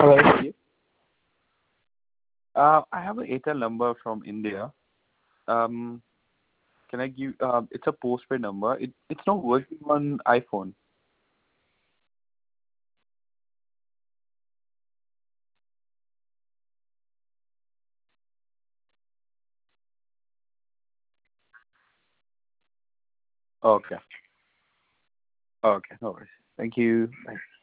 Hello. You? I have an Airtel number from India. Um, can I give? It's a postpaid number. It's not working on iPhone. Okay. Okay. No worries. Thank you. Bye.